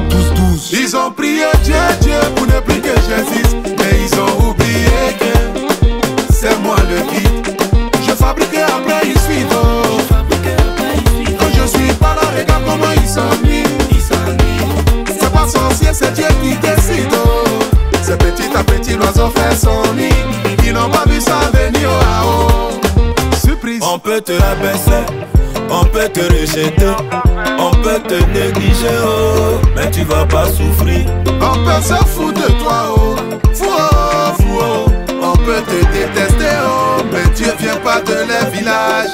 12-12. Ils ont prié Dieu, Dieu pour ne plus que j'existe. Mais ils ont oublié que c'est moi le guide. Je fabrique après ils suivent. Quand je suis pas là, regarde comment ils s'ennuient. C'est pas sorcier, c'est Dieu qui décide. C'est petit à petit l'oiseau fait son nid. Ils n'ont pas vu ça venir à haut. Surprise. On peut te rabaisser, on peut te rejeter, on peut te négliger, oh, mais tu vas pas souffrir. On peut se foutre de toi, oh, fou, oh, fou, oh. On peut te détester, oh, mais Dieu vient pas de leur village.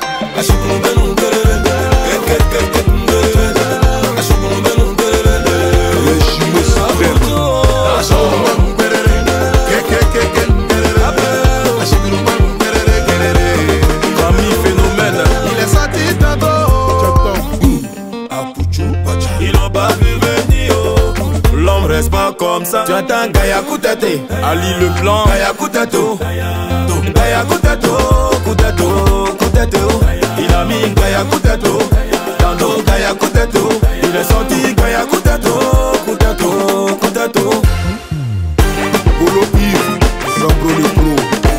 Régime suprême. Famille phénomène. Il est sorti tantôt. Ils n'ont pas vu venir, oh. L'homme reste pas comme ça. Tu entends Gaïa Koutete, Ali le blanc. Gaïa Kouteto, Gaïa Kouteto, Kouteto, Kouteto. Il a mis Gaïa Kouteto dans nos Gaïa Kouteto. Il est sorti Gaïa Kouteto, Kouteto, Kouteto. Bolo Yves, Zambro le pro.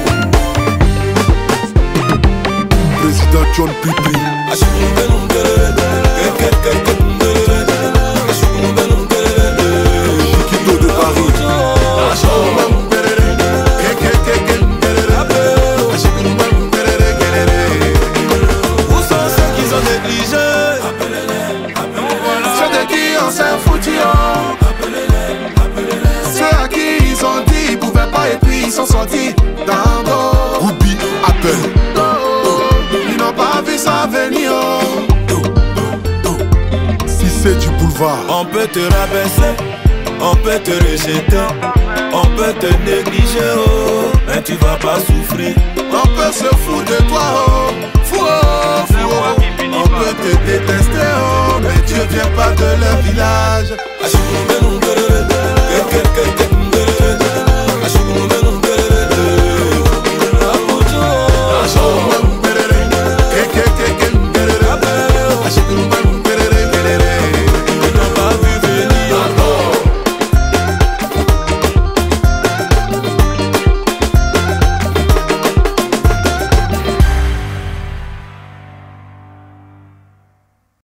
Président John Pipi. Chiquito de Paris. Où sont ceux qui ont négligé? Ceux de qui on s'est foutu, oh. Ceux à qui ils ont dit ils pouvaient pas et puis ils sont sortis dans l'eau. Ruby appelle. Ils n'ont pas vu ça venir, oh. Si c'est du boulevard. On peut te rabaisser, on peut te rejeter, on peut te négliger, oh, mais tu vas pas souffrir. On peut se foutre de toi, oh, fou, oh, fou, oh. On peut te détester, oh, mais Dieu vient pas de leur village.